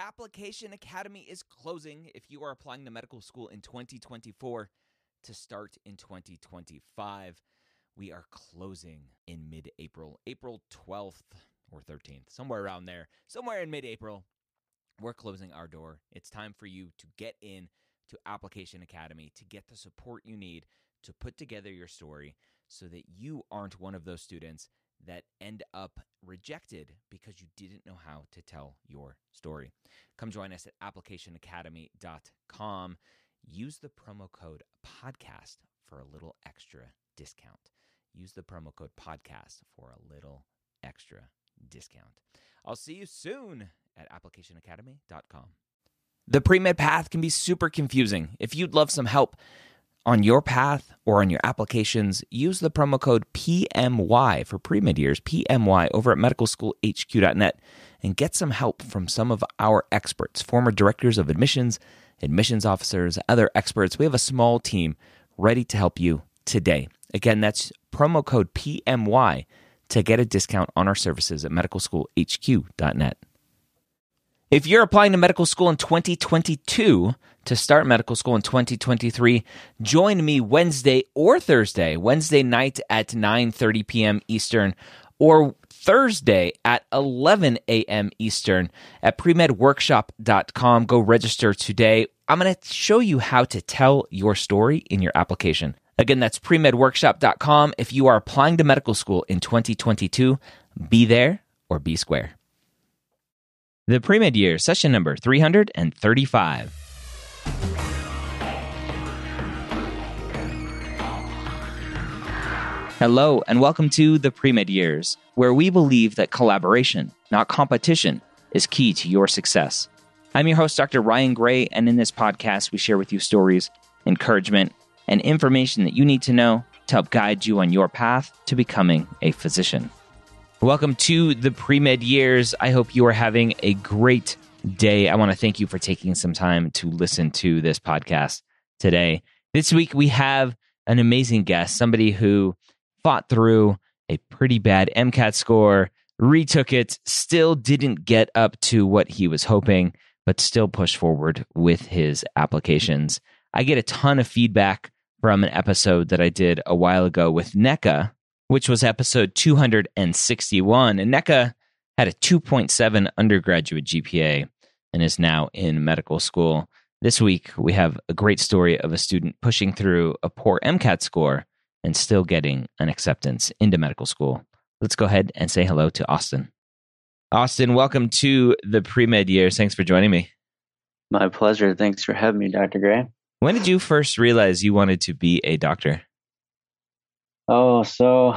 Application Academy is closing if you are applying to medical school in 2024 to start in 2025. We are closing in mid-April, April 12th or 13th, somewhere around there, somewhere in mid-April. We're closing our door. It's time for you to get in to Application Academy to get the support you need to put together your story so that you aren't one of those students that end up rejected because you didn't know how to tell your story. Come join us at applicationacademy.com. Use the promo code podcast for a little extra discount. Use the promo code podcast for a little extra discount. I'll see you soon at applicationacademy.com. The pre-med path can be super confusing. If you'd love some help on your path or on your applications, use the promo code PMY for pre-med years, PMY, over at medicalschoolhq.net and get some help from some of our experts, former directors of admissions, admissions officers, other experts. We have a small team ready to help you today. Again, that's promo code PMY to get a discount on our services at medicalschoolhq.net. If you're applying to medical school in 2022 to start medical school in 2023, join me Wednesday or Thursday, Wednesday night at 9:30 p.m. Eastern, or Thursday at 11 a.m. Eastern at premedworkshop.com. Go register today. I'm going to show you how to tell your story in your application. Again, that's premedworkshop.com. If you are applying to medical school in 2022, be there or be square. The Pre-Med Year, session number 335. Hello, and welcome to the Pre-Med Years, where we believe that collaboration, not competition, is key to your success. I'm your host, Dr. Ryan Gray, and in this podcast, we share with you stories, encouragement, and information that you need to know to help guide you on your path to becoming a physician. Welcome to the Pre-Med Years. I hope you are having a great day. I want to thank you for taking some time to listen to this podcast today. This week, we have an amazing guest, somebody who fought through a pretty bad MCAT score, retook it, still didn't get up to what he was hoping, but still pushed forward with his applications. I get a ton of feedback from an episode that I did a while ago with NECA, which was episode 261. And NECA had a 2.7 undergraduate GPA and is now in medical school. This week, we have a great story of a student pushing through a poor MCAT score and still getting an acceptance into medical school. Let's go ahead and say hello to Austin. Austin, welcome to the Pre-Med Years. Thanks for joining me. My pleasure. Thanks for having me, Dr. Gray. When did you first realize you wanted to be a doctor? Oh, so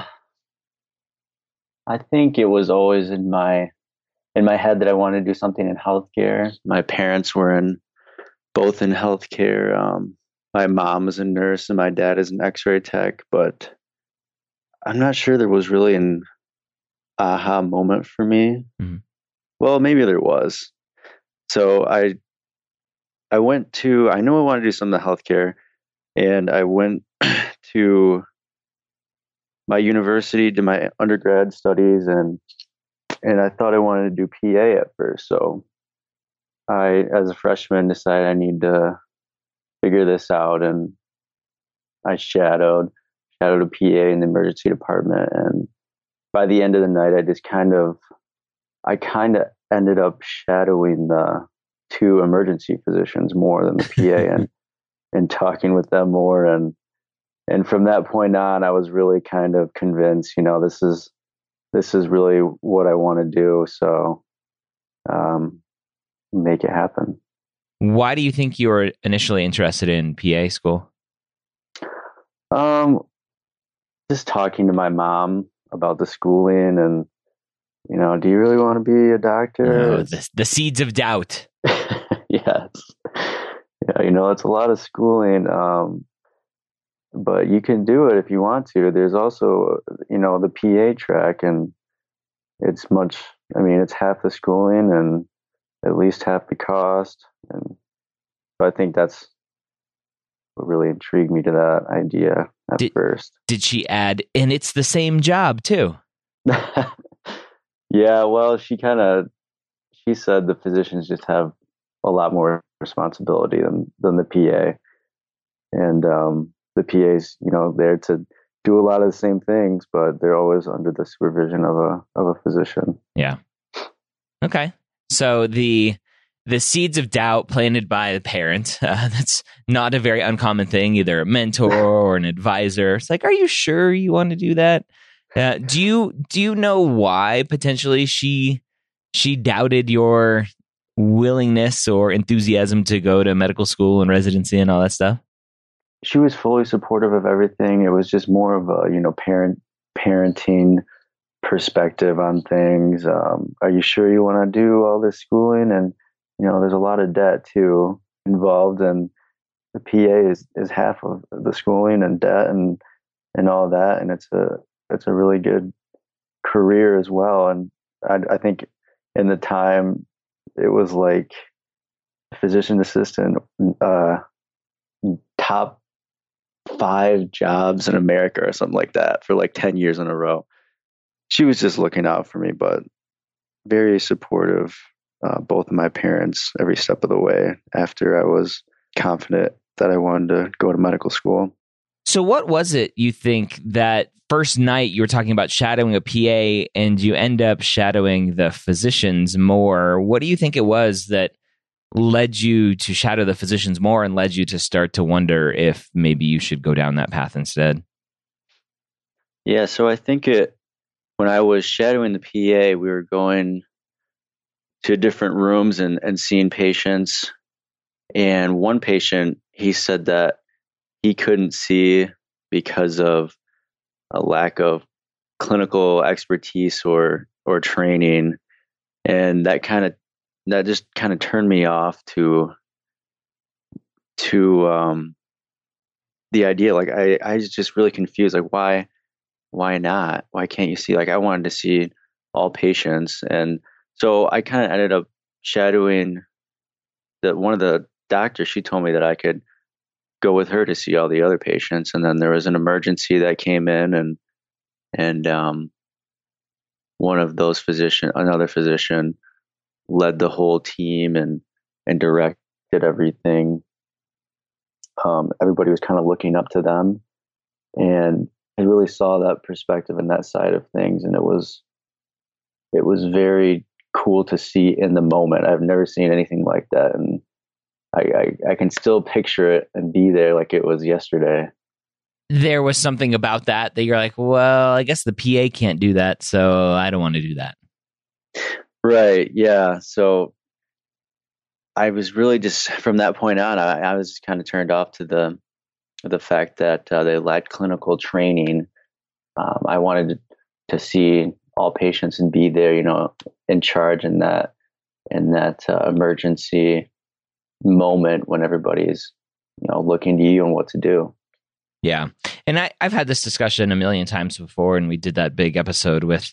I think it was always in my head that I wanted to do something in healthcare. My parents were both in healthcare. My mom was a nurse and my dad is an X-ray tech, but I'm not sure there was really an aha moment for me. Mm-hmm. Well, maybe there was. So I knew I wanted to do something in healthcare, and I went to my university, did my undergrad studies, and I thought I wanted to do PA at first. So I, as a freshman, decided I need to figure this out, and I shadowed a PA in the emergency department. And by the end of the night, I kind of ended up shadowing the two emergency physicians more than the PA and talking with them more. And from that point on, I was really kind of convinced, this is really what I want to do. So, make it happen. Why do you think you were initially interested in PA school? Just talking to my mom about the schooling and, do you really want to be a doctor? The seeds of doubt. Yes. Yeah, it's a lot of schooling. But you can do it if you want to. There's also, the PA track, and it's half the schooling and at least half the cost. And so I think that's what really intrigued me to that idea at first. Did she add, and it's the same job too? Yeah, well, she she said the physicians just have a lot more responsibility than the PA, and the PA's there to do a lot of the same things, but they're always under the supervision of a physician. Yeah. Okay. So the seeds of doubt planted by the parent, that's not a very uncommon thing, either a mentor or an advisor. It's like, are you sure you want to do that? Do you know why potentially she doubted your willingness or enthusiasm to go to medical school and residency and all that stuff? She was fully supportive of everything. It was just more of a parenting perspective on things. Are you sure you want to do all this schooling? And there's a lot of debt too involved, and the PA is half of the schooling and debt and all that, and it's a really good career as well. And I think in the time it was like physician assistant, top 5 jobs in America or something like that for like 10 years in a row. She was just looking out for me, but very supportive, both of my parents, every step of the way after I was confident that I wanted to go to medical school. So what was it, you think, that first night you were talking about shadowing a PA and you end up shadowing the physicians more? What do you think it was that led you to shadow the physicians more and led you to start to wonder if maybe you should go down that path instead? Yeah, so I think when I was shadowing the PA, we were going to different rooms and seeing patients. And one patient, he said that he couldn't see because of a lack of clinical expertise or training. And that just kind of turned me off to the idea. Like I was just really confused. Like why not? Why can't you see? Like I wanted to see all patients, and so I kind of ended up shadowing one of the doctors. She told me that I could go with her to see all the other patients, and then there was an emergency that came in, and one of those another physician, led the whole team and directed everything. Everybody was kind of looking up to them, and I really saw that perspective and that side of things, and it was very cool to see in the moment. I've never seen anything like that, and I can still picture it and be there like it was yesterday. There was something about that you're like, well, I guess the PA can't do that, so I don't want to do that. Right. Yeah. So I was really just from that point on, I was kind of turned off to the fact that they lacked clinical training. I wanted to see all patients and be there, in charge in that emergency moment when everybody's, looking to you and what to do. Yeah. And I've had this discussion a million times before, and we did that big episode with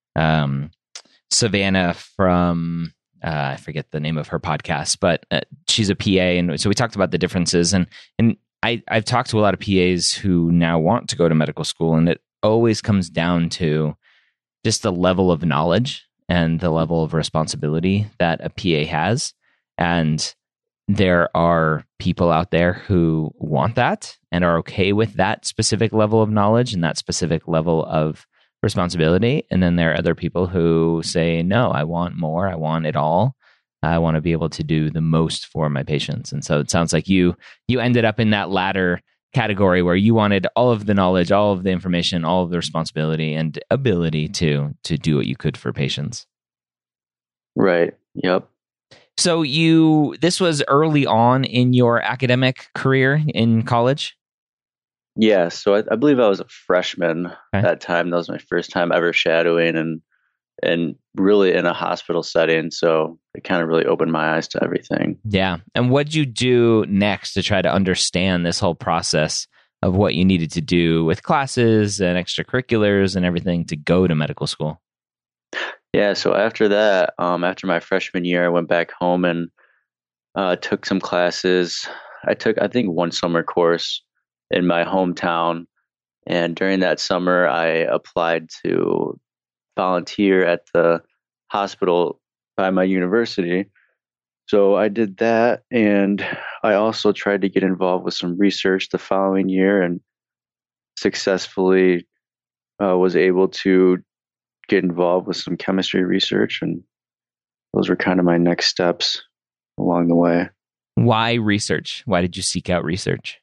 Savannah from, I forget the name of her podcast, but she's a PA. And so we talked about the differences. And I've talked to a lot of PAs who now want to go to medical school, and it always comes down to just the level of knowledge and the level of responsibility that a PA has. And there are people out there who want that and are okay with that specific level of knowledge and that specific level of responsibility. And then there are other people who say, no, I want more. I want it all. I want to be able to do the most for my patients. And so it sounds like you ended up in that latter category where you wanted all of the knowledge, all of the information, all of the responsibility and ability to do what you could for patients. Right. Yep. So this was early on in your academic career in college? Yeah. So I believe I was a freshman at that time. That was my first time ever shadowing and really in a hospital setting. So it kind of really opened my eyes to everything. Yeah. And what'd you do next to try to understand this whole process of what you needed to do with classes and extracurriculars and everything to go to medical school? Yeah, so after that, after my freshman year, I went back home and took some classes. I think, one summer course in my hometown. And during that summer, I applied to volunteer at the hospital by my university. So I did that, and I also tried to get involved with some research the following year, and successfully was able to get involved with some chemistry research, and those were kind of my next steps along the way. Why research? Why did you seek out research?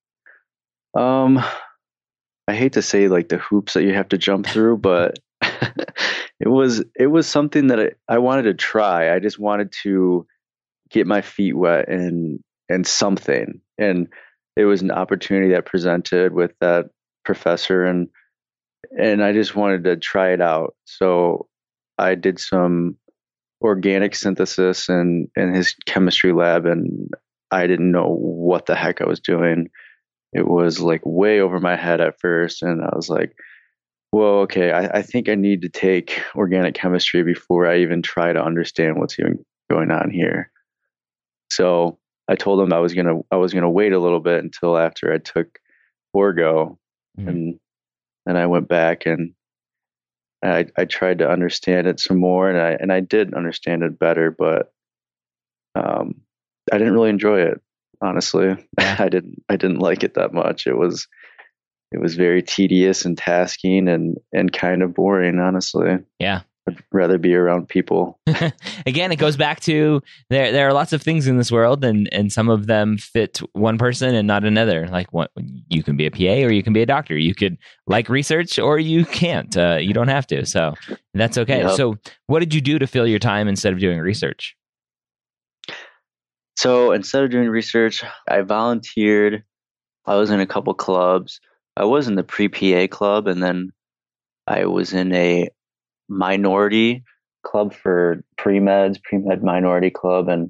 I hate to say like the hoops that you have to jump through, but it was something that I wanted to try. I just wanted to get my feet wet and something. And it was an opportunity that presented with that professor, and I just wanted to try it out. So I did some organic synthesis in his chemistry lab, and I didn't know what the heck I was doing. It was like way over my head at first, and I was like, well, okay, I think I need to take organic chemistry before I even try to understand what's even going on here. So I told him I was gonna wait a little bit until after I took Orgo, and then I went back and I tried to understand it some more, and I did understand it better, but I didn't really enjoy it, honestly. Yeah. I didn't like it that much. It was very tedious and tasking and kind of boring, honestly. Yeah. I'd rather be around people. Again, it goes back to there are lots of things in this world, and some of them fit one person and not another. Like you can be a PA or you can be a doctor. You could like research or you can't. You don't have to. So that's okay. Yep. So what did you do to fill your time instead of doing research? So instead of doing research, I volunteered. I was in a couple clubs. I was in the pre-PA club, and then I was in a minority club for pre-med minority club, and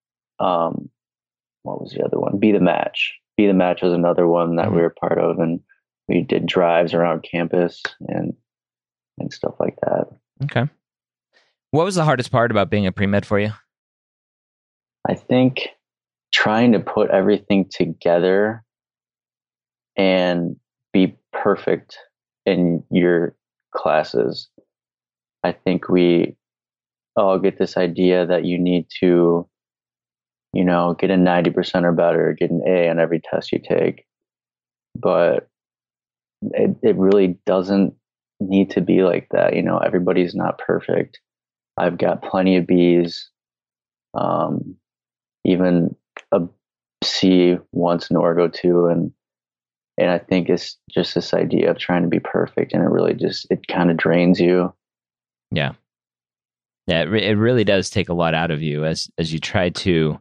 what was the other one? Be the Match. Be the Match was another one that we were part of, and we did drives around campus and stuff like that. Okay. What was the hardest part about being a pre-med for you? I think trying to put everything together and be perfect in your classes. I think we all get this idea that you need to, get a 90% or better, get an A on every test you take. But it really doesn't need to be like that. Everybody's not perfect. I've got plenty of B's, even a C once in Orgo 2. And I think it's just this idea of trying to be perfect, and it kind of drains you. Yeah. Yeah, it really does take a lot out of you as you try to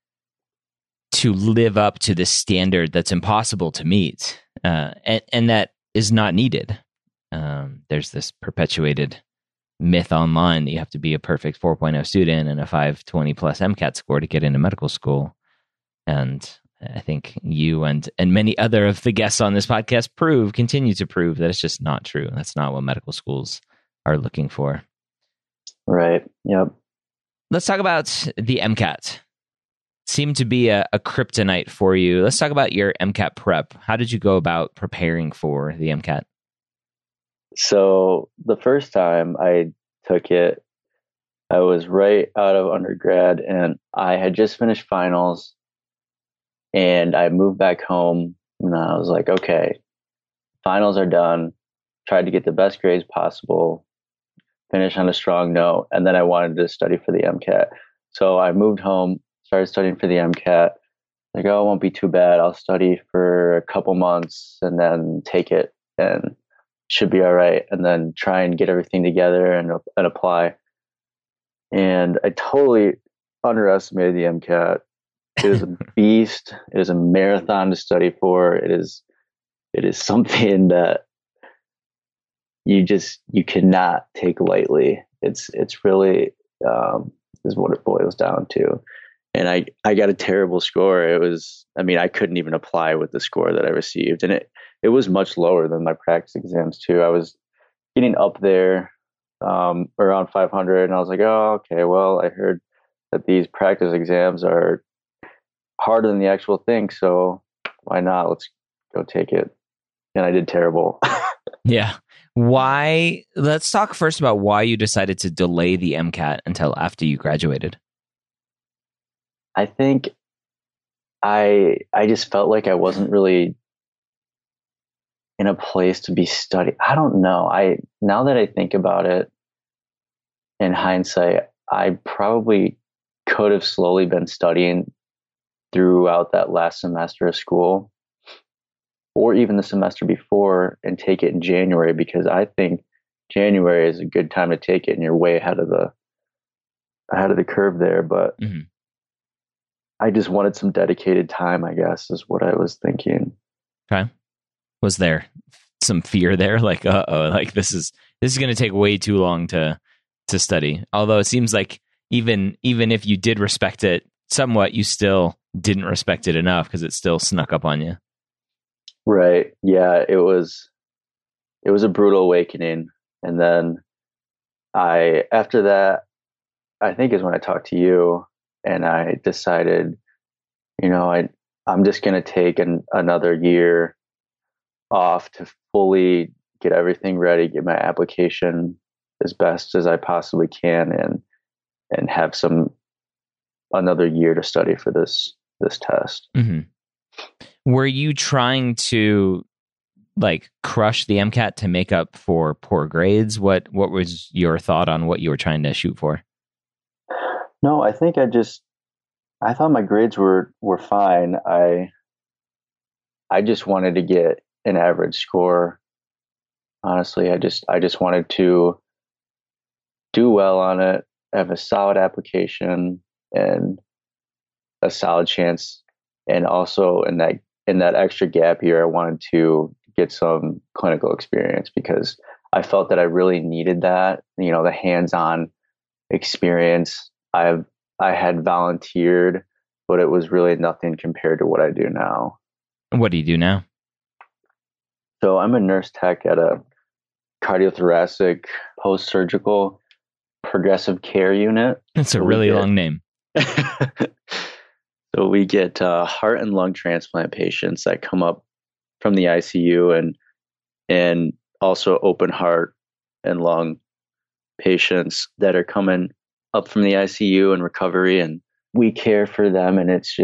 live up to this standard that's impossible to meet, and that is not needed. There's this perpetuated myth online that you have to be a perfect 4.0 student and a 520 plus MCAT score to get into medical school. And I think you and many other of the guests on this podcast continue to prove that it's just not true. That's not what medical schools are looking for. Right. Yep. Let's talk about the MCAT. Seemed to be a kryptonite for you. Let's talk about your MCAT prep. How did you go about preparing for the MCAT? So the first time I took it, I was right out of undergrad, and I had just finished finals, and I moved back home, and I was like, okay, finals are done. Tried to get the best grades possible, finish on a strong note, and then I wanted to study for the MCAT. So I moved home, started studying for the MCAT. Like, oh, it won't be too bad. I'll study for a couple months and then take it, and should be all right. And then try and get everything together and apply. And I totally underestimated the MCAT. It is a beast. It is a marathon to study for. It is something that you cannot take lightly. It's really is what it boils down to. And I got a terrible score. I couldn't even apply with the score that I received. And it was much lower than my practice exams too. I was getting up there around 500, and I was like, oh, okay, well, I heard that these practice exams are harder than the actual thing, so why not? Let's go take it. And I did terrible. Yeah. Why? Let's talk first about why you decided to delay the MCAT until after you graduated. I think I just felt like I wasn't really in a place to be studying. I don't know. Now that I think about it in hindsight, I probably could have slowly been studying throughout that last semester of school, or even the semester before, and take it in January, because I think January is a good time to take it and you're way ahead of the curve there. But I just wanted some dedicated time, I guess, is what I was thinking. Okay. Was there some fear there? Like, like this is going to take way too long to study. Although it seems like even if you did respect it somewhat, you still didn't respect it enough because it still snuck up on you. Right. Yeah, it was a brutal awakening. And then after that, I think is when I talked to you, and I decided, I'm just going to take another year off to fully get everything ready, get my application as best as I possibly can, and have another year to study for this test. Mm-hmm. Were you trying to like crush the MCAT to make up for poor grades? What was your thought on what you were trying to shoot for? No, I think I thought my grades were fine. I just wanted to get an average score. Honestly, I just wanted to do well on it, have a solid application and a solid chance. And also in that extra gap year, I wanted to get some clinical experience, because I felt that I really needed that, the hands-on experience. I had volunteered, but it was really nothing compared to what I do now. What do you do now? So I'm a nurse tech at a cardiothoracic post-surgical progressive care unit. It's a really long name. So we get heart and lung transplant patients that come up from the ICU, and also open heart and lung patients that are coming up from the ICU and recovery, and we care for them. And it's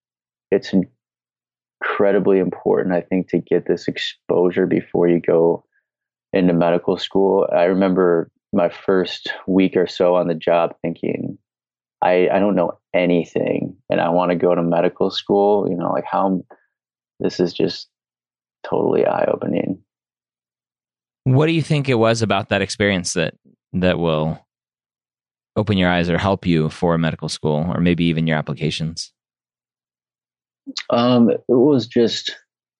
incredibly important, I think, to get this exposure before you go into medical school. I remember my first week or so on the job thinking, I don't know anything, and I want to go to medical school. Like how this is just totally eye-opening. What do you think it was about that experience that will open your eyes or help you for medical school, or maybe even your applications? It was just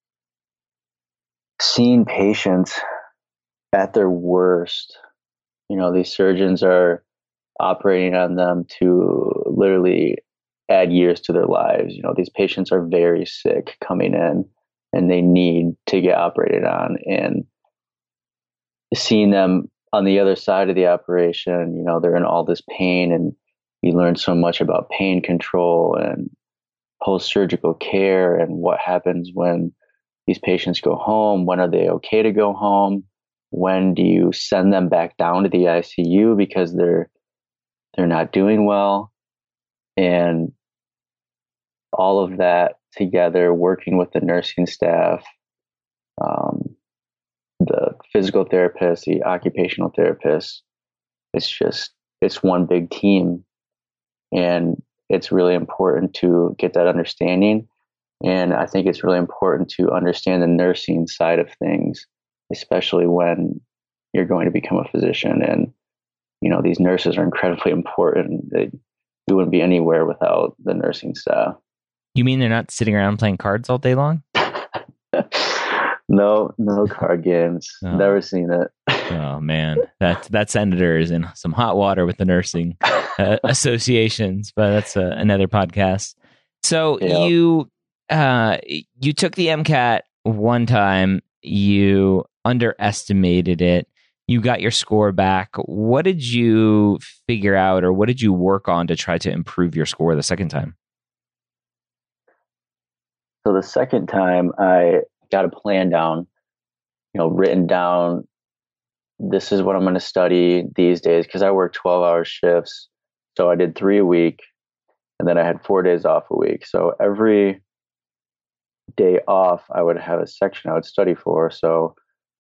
seeing patients at their worst. These surgeons are operating on them to literally add years to their lives. These patients are very sick coming in, and they need to get operated on. And seeing them on the other side of the operation, they're in all this pain, and you learn so much about pain control and post-surgical care, and what happens when these patients go home. When are they okay to go home? When do you send them back down to the ICU because they're not doing well? And all of that together, working with the nursing staff, the physical therapists, the occupational therapists, it's one big team. And it's really important to get that understanding. And I think it's really important to understand the nursing side of things, especially when you're going to become a physician. And, these nurses are incredibly important. We wouldn't be anywhere without the nursing staff. You mean they're not sitting around playing cards all day long? No card games. Oh. Never seen it. Oh man, that senator is in some hot water with the nursing associations, but that's another podcast. So you took the MCAT one time, you underestimated it, you got your score back. What did you figure out, or what did you work on to try to improve your score the second time? So the second time I got a plan down. written down, this is what I'm going to study these days, because I work 12-hour shifts. So I did 3 a week, and then I had 4 days off a week. So every day off, I would have a section I would study for. So,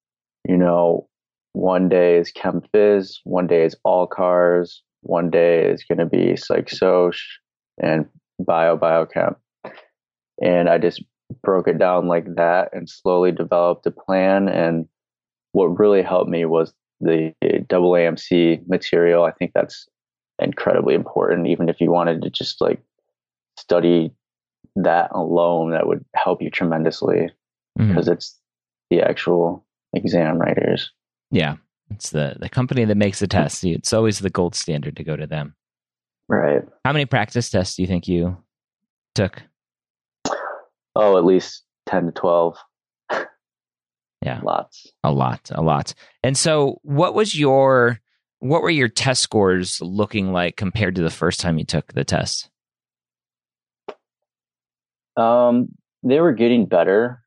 one day is Chem Phys, one day is all cars, one day is going to be Psych Soc and Biochem. And I just broke it down like that and slowly developed a plan. And what really helped me was the AAMC material. I think that's incredibly important. Even if you wanted to just like study that alone, that would help you tremendously, because it's the actual exam writers. Yeah. It's the company that makes the test. It's always the gold standard to go to them. Right. How many practice tests do you think you took? Oh, at least 10 to 12. Yeah. Lots. A lot. And so what were your test scores looking like compared to the first time you took the test? They were getting better.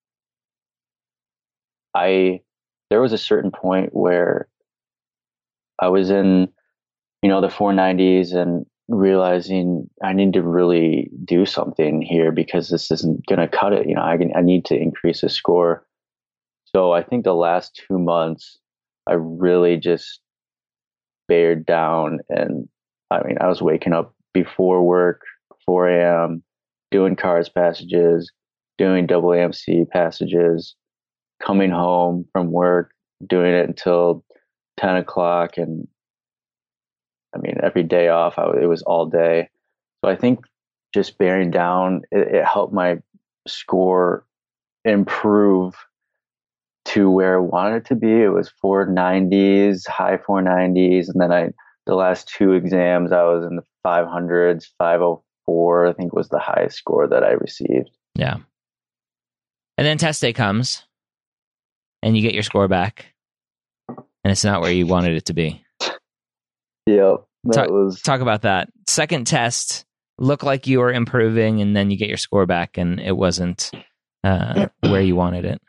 There was a certain point where I was in, the 490s and realizing I need to really do something here, because this isn't going to cut it. I need to increase the score. So I think the last 2 months, I really just bared down. And I was waking up before work, 4 a.m., doing cars passages, doing AAMC passages, coming home from work, doing it until 10 o'clock. And every day off, it was all day. So I think just bearing down, it helped my score improve to where I wanted it to be. It was 490s, high 490s. And then the last 2 exams, I was in the 500s, 504, I think was the highest score that I received. Yeah. And then test day comes and you get your score back and it's not where you wanted it to be. Yep. Talk about that. Second test looked like you were improving, and then you get your score back and it wasn't where you wanted it.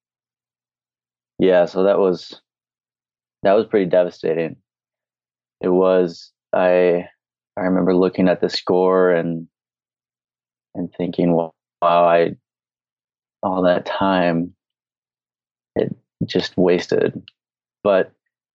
Yeah, so that was pretty devastating. It was. I remember looking at the score and thinking, wow, all that time, it just wasted. But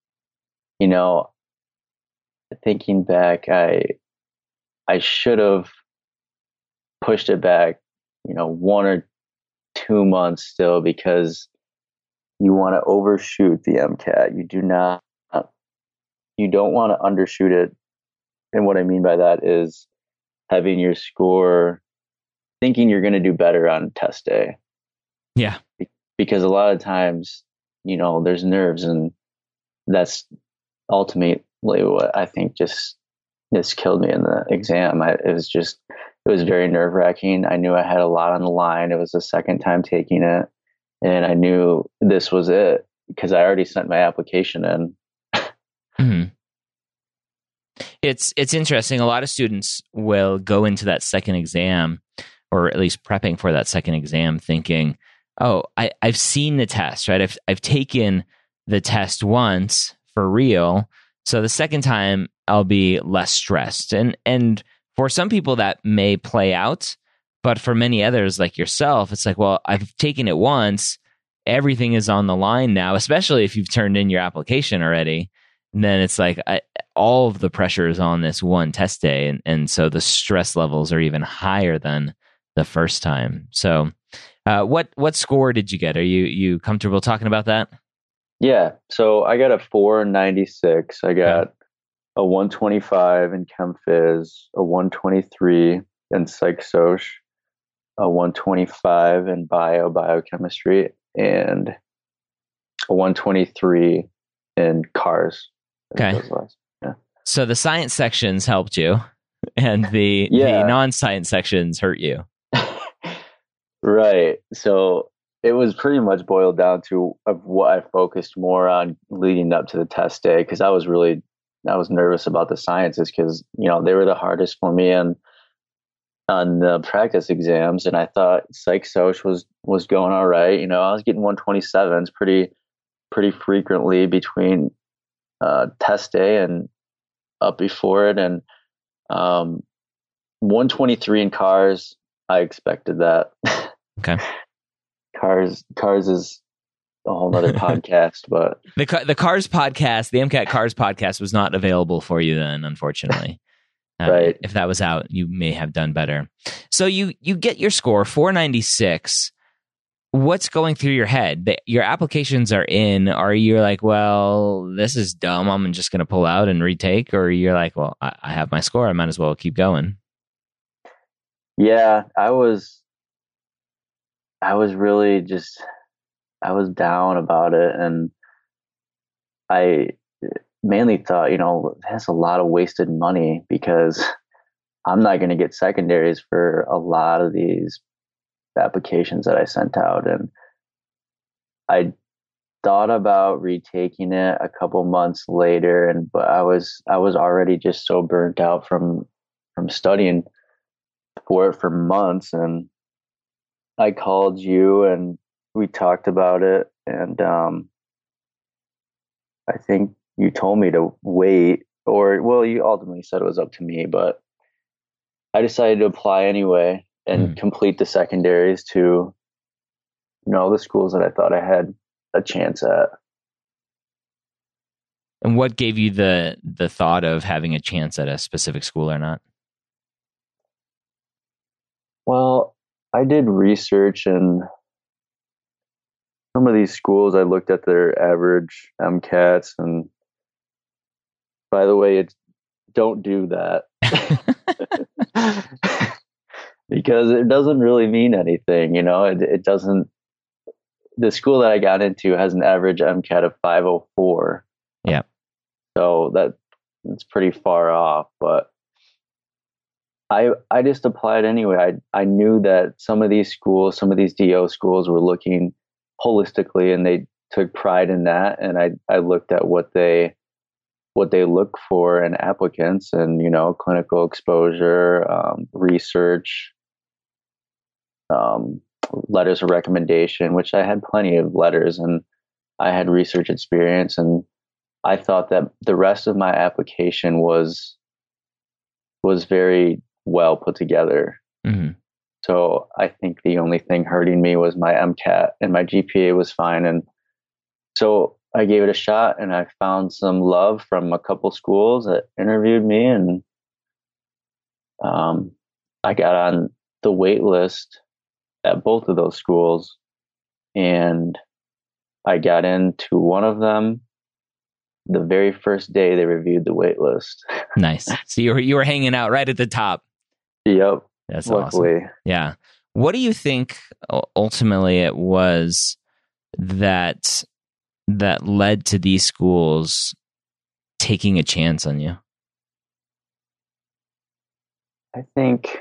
thinking back, I should have pushed it back, 1 or 2 months still, because you want to overshoot the MCAT. You don't want to undershoot it. And what I mean by that is having your score, thinking you're going to do better on test day. Yeah. Because a lot of times, there's nerves, and that's ultimately what I think just killed me in the exam. It was very nerve wracking. I knew I had a lot on the line. It was the second time taking it, and I knew this was it because I already sent my application in. Mm-hmm. It's interesting. A lot of students will go into that second exam, or at least prepping for that second exam, thinking, "Oh, I've seen the test, right? I've taken the test once for real, so the second time I'll be less stressed." And for some people that may play out, but for many others like yourself, it's like, well, I've taken it once, everything is on the line now, especially if you've turned in your application already. And then it's like all of the pressure is on this one test day. And so the stress levels are even higher than the first time. So what score did you get? Are you comfortable talking about that? Yeah. So I got a 496. I got a 125 in Chem Phys, a 123 in Psych Soc, a 125 in biochemistry, and a 123 in cars. Okay. Yeah. So the science sections helped you, and the non-science sections hurt you. Right. So it was pretty much boiled down to what I focused more on leading up to the test day, because I was nervous about the sciences, because they were the hardest for me, and on the practice exams, and I thought psych soc was going all right. You know, I was getting 127s pretty frequently between test day and up before it, and 123 in cars. I expected that. Okay. Cars is a whole nother podcast, but the Cars podcast, the MCAT Cars podcast, was not available for you then, unfortunately. Right. If that was out, you may have done better. So you get your score 496. What's going through your head? Your applications are in. Are you like, well, this is dumb, I'm just going to pull out and retake? Or you're like, well, I have my score, I might as well keep going? Yeah, I was really just, I was down about it. And I mainly thought, you know, that's a lot of wasted money because I'm not going to get secondaries for a lot of these applications that I sent out. And I thought about retaking it a couple months later, but I was already just so burnt out from studying for it for months. And I called you and we talked about it, and I think you told me to wait, or well, you ultimately said it was up to me, but I decided to apply anyway and complete the secondaries to the schools that I thought I had a chance at. And what gave you the thought of having a chance at a specific school or not? Well, I did research, and some of these schools, I looked at their average MCATs, and by the way, don't do that. Because it doesn't really mean anything, it doesn't. The school that I got into has an average MCAT of 504. Yeah. So that's pretty far off, but I just applied anyway. I knew that some of these schools, some of these DO schools were looking holistically, and they took pride in that. And I looked at what they look for in applicants, and clinical exposure, research, letters of recommendation, which I had plenty of letters, and I had research experience, and I thought that the rest of my application was very well put together. Mm-hmm. So I think the only thing hurting me was my MCAT, and my GPA was fine. And so I gave it a shot, and I found some love from a couple schools that interviewed me, and I got on the wait list at both of those schools, and I got into one of them the very first day they reviewed the wait list. Nice. So you were hanging out right at the top. Yep. That's luckily. Awesome. Yeah. What do you think ultimately it was that led to these schools taking a chance on you? I think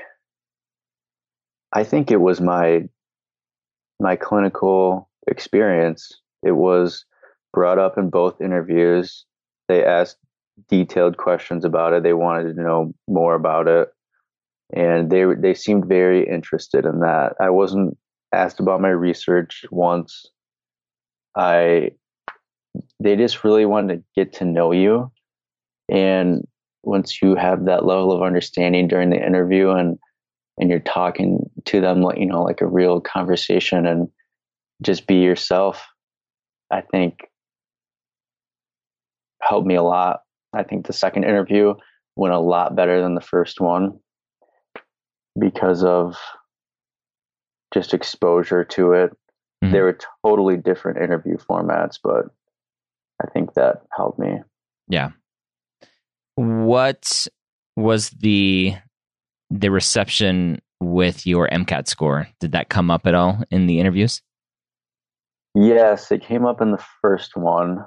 it was my clinical experience. It was brought up in both interviews. They asked detailed questions about it. They wanted to know more about it, and they seemed very interested in that. I wasn't asked about my research once. They just really wanted to get to know you, and once you have that level of understanding during the interview, and you're talking to them like a real conversation, and just be yourself, I think helped me a lot. I think the second interview went a lot better than the first one because of just exposure to it. Mm-hmm. They were totally different interview formats, but I think that helped me. Yeah. What was the reception with your MCAT score? Did that come up at all in the interviews? Yes, it came up in the first one.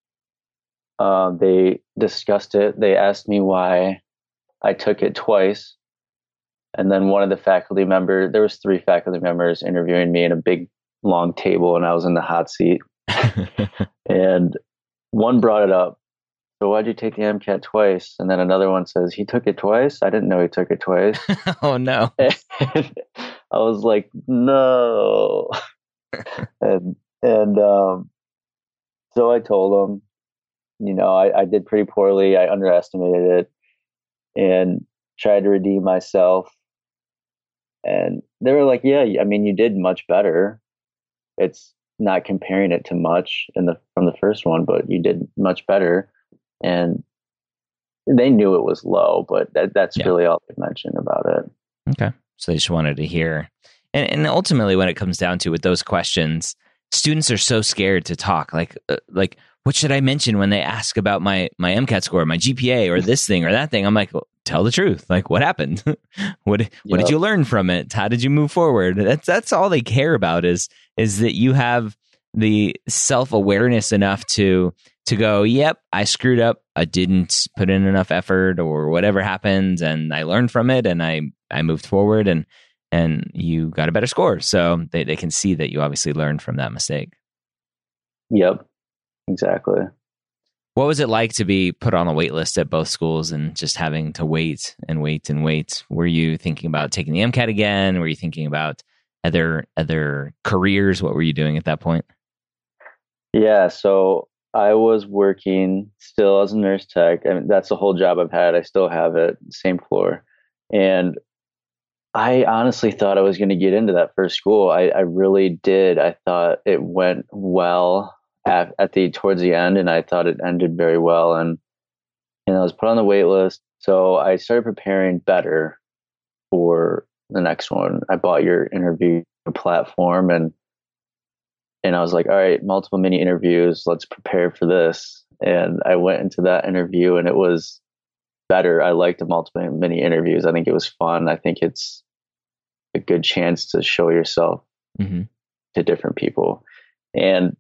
They discussed it. They asked me why I took it twice. And then one of the faculty members, there was 3 faculty members interviewing me in a big, long table, and I was in the hot seat. And one brought it up, so why'd you take the MCAT twice? And then another one says, he took it twice? I didn't know he took it twice. Oh, no. And I was like, no. And so I told him, I did pretty poorly. I underestimated it and tried to redeem myself. And they were like, yeah, I mean, you did much better. It's not comparing it to much from the first one, but you did much better. And they knew it was low, but that's really all they mentioned about it. Okay. So they just wanted to hear. And ultimately, when it comes down to with those questions, students are so scared to talk. Like, what should I mention when they ask about my MCAT score, my GPA, or this thing or that thing? I'm like, well, tell the truth. Like, what happened? What did you learn from it? How did you move forward? That's all they care about is that you have the self-awareness enough to go, yep, I screwed up. I didn't put in enough effort or whatever happened, and I learned from it, and I moved forward, and you got a better score. So they can see that you obviously learned from that mistake. Yep, exactly. What was it like to be put on a wait list at both schools and just having to wait and wait and wait? Were you thinking about taking the MCAT again? Were you thinking about other careers? What were you doing at that point? Yeah, so I was working still as a nurse tech. I mean, that's the whole job I've had. I still have it, same floor. And I honestly thought I was going to get into that first school. I really did. I thought it went well towards the end, and I thought it ended very well. And I was put on the wait list. So I started preparing better for the next one. I bought your interview platform, and I was like, all right, multiple mini interviews. Let's prepare for this. And I went into that interview, and it was better. I liked the multiple mini interviews. I think it was fun. I think it's a good chance to show yourself to different people. And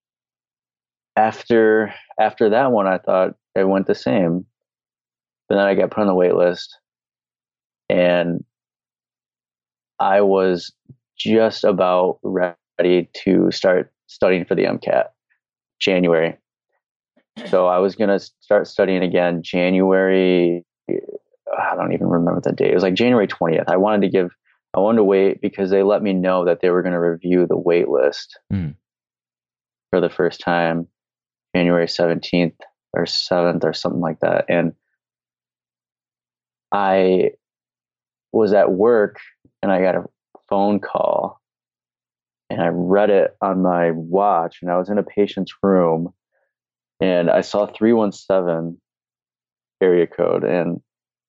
after that one, I thought it went the same. But then I got put on the wait list, and I was just about ready to start studying for the MCAT January. So I was going to start studying again January. I don't even remember the date. It was like January 20th. I wanted to wait because they let me know that they were going to review the wait list for the first time, January 17th or 7th or something like that. And I was at work and I got a phone call, and I read it on my watch, and I was in a patient's room, and I saw 317 area code, and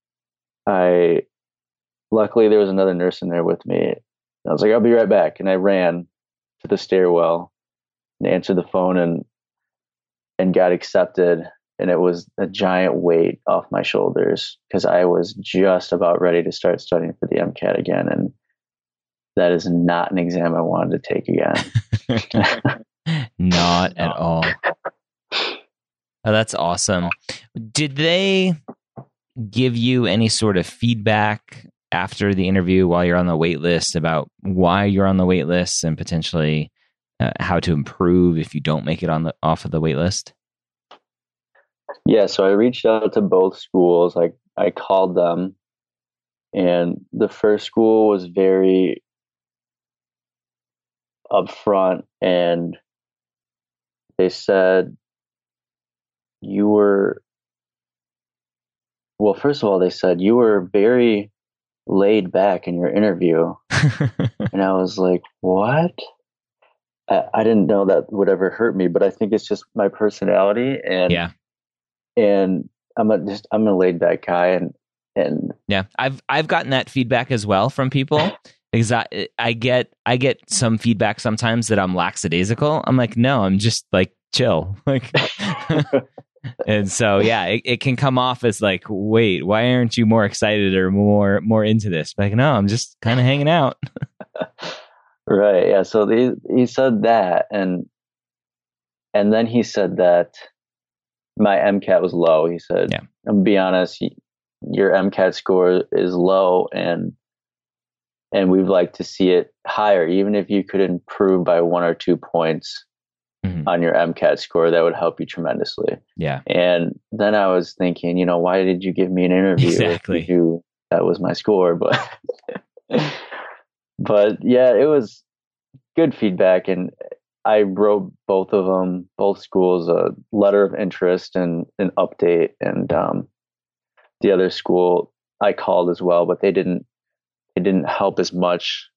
luckily there was another nurse in there with me. I was like, I'll be right back. And I ran to the stairwell and answered the phone and got accepted. And it was a giant weight off my shoulders because I was just about ready to start studying for the MCAT again. And that is not an exam I wanted to take again. Not at all. Oh, that's awesome. Did they give you any sort of feedback after the interview while you're on the wait list about why you're on the wait list and potentially how to improve if you don't make it off of the wait list? Yeah, so I reached out to both schools. I called them, and the first school was very upfront, and they said first of all, they said you were very laid back in your interview. And I was like, what? I didn't know that would ever hurt me, but I think it's just my personality. And yeah. And I'm a laid back guy, and yeah, I've gotten that feedback as well from people because I get some feedback sometimes that I'm lackadaisical. I'm like, no, I'm just like chill, like, and so yeah, it can come off as like, wait, why aren't you more excited or more into this? But like, no, I'm just kind of hanging out. Right. Yeah. So he said that, and then he said that my MCAT was low. He said, yeah. I'm gonna be honest, your MCAT score is low, and we'd like to see it higher. Even if you could improve by 1 or 2 points, on your MCAT score, that would help you tremendously. Yeah. And then I was thinking, why did you give me an interview Exactly. if you knew that was my score? But but yeah, it was good feedback, and I wrote both schools, a letter of interest and an update, and the other school I called as well, but they didn't help as much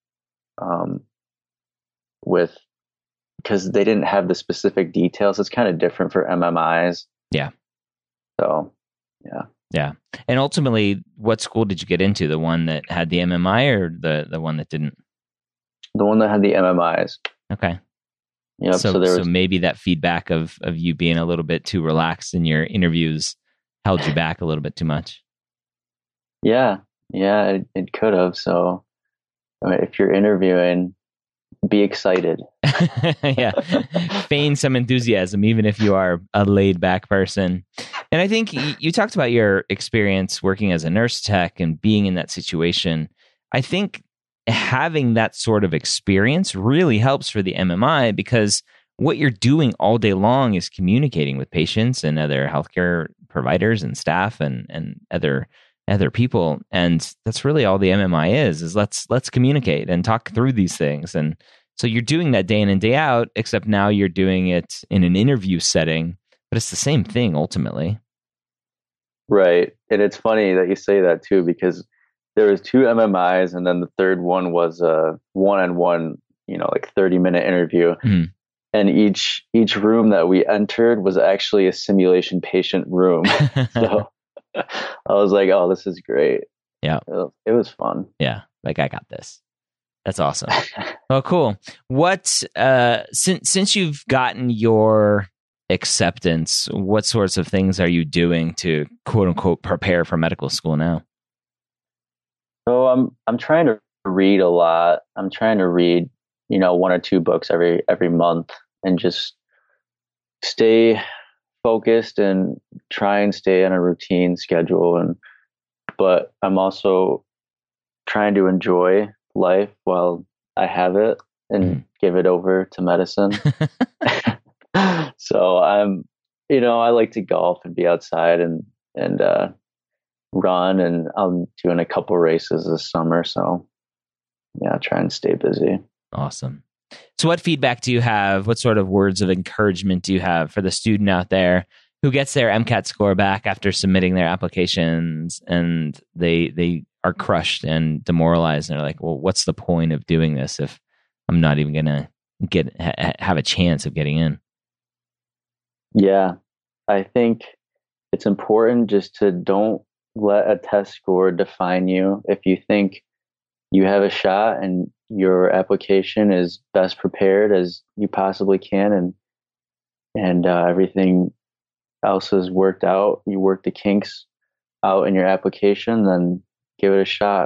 with, because they didn't have the specific details. It's kind of different for MMIs. Yeah. So, yeah. Yeah. And ultimately, what school did you get into? The one that had the MMI or the one that didn't? The one that had the MMIs. Okay. Yep. So maybe that feedback of you being a little bit too relaxed in your interviews held you back a little bit too much. Yeah. Yeah, it could have. So if you're interviewing, be excited. Yeah. Feign some enthusiasm, even if you are a laid back person. And I think you talked about your experience working as a nurse tech and being in that situation. I think having that sort of experience really helps for the MMI, because what you're doing all day long is communicating with patients and other healthcare providers and staff and other people. And that's really all the MMI is let's communicate and talk through these things. And so you're doing that day in and day out, except now you're doing it in an interview setting, but it's the same thing ultimately. Right. And it's funny that you say that too, because there was 2 MMIs, and then the third one was a one-on-one, like 30-minute interview. Mm-hmm. And each room that we entered was actually a simulation patient room. So I was like, oh, this is great. Yeah. It was fun. Yeah. Like, I got this. That's awesome. Well, cool. What, since you've gotten your acceptance, what sorts of things are you doing to quote unquote prepare for medical school now? So I'm trying to read a lot. I'm trying to read, 1 or 2 books every month, and just stay focused and try and stay on a routine schedule. But I'm also trying to enjoy life while I have it and give it over to medicine. So I like to golf and be outside and run, and I'm doing a couple races this summer. So yeah, try and stay busy. Awesome. So what feedback do you have? What sort of words of encouragement do you have for the student out there who gets their MCAT score back after submitting their applications, and they are crushed and demoralized, and they're like, well, what's the point of doing this if I'm not even going to have a chance of getting in? Yeah, I think it's important just to don't let a test score define you. If you think you have a shot and your application is best prepared as you possibly can, and everything else has worked out, you work the kinks out in your application, then give it a shot.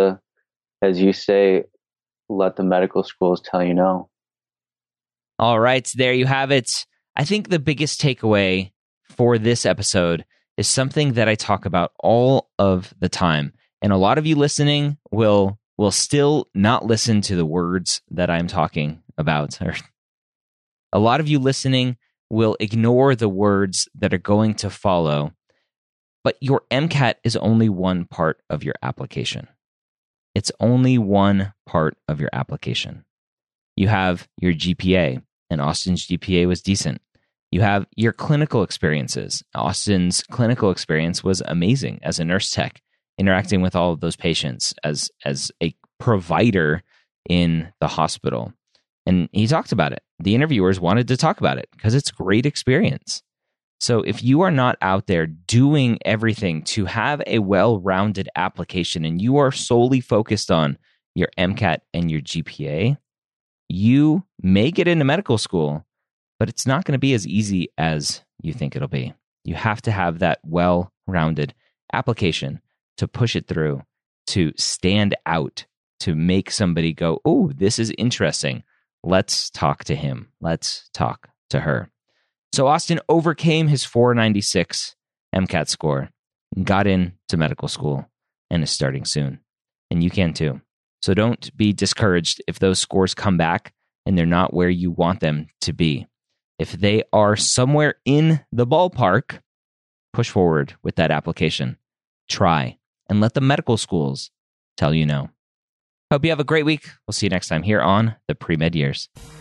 As you say, let the medical schools tell you no. All right, there you have it. I think the biggest takeaway for this episode is something that I talk about all of the time. And a lot of you listening will still not listen to the words that I'm talking about. Or a lot of you listening will ignore the words that are going to follow. But your MCAT is only one part of your application. It's only one part of your application. You have your GPA, and Austin's GPA was decent. You have your clinical experiences. Austin's clinical experience was amazing as a nurse tech, interacting with all of those patients as a provider in the hospital. And he talked about it. The interviewers wanted to talk about it because it's a great experience. So if you are not out there doing everything to have a well-rounded application, and you are solely focused on your MCAT and your GPA, you may get into medical school, but it's not going to be as easy as you think it'll be. You have to have that well-rounded application to push it through, to stand out, to make somebody go, oh, this is interesting. Let's talk to him. Let's talk to her. So Austin overcame his 496 MCAT score and got into medical school and is starting soon. And you can too. So don't be discouraged if those scores come back and they're not where you want them to be. If they are somewhere in the ballpark, push forward with that application. Try and let the medical schools tell you no. Hope you have a great week. We'll see you next time here on the Pre-Med Years.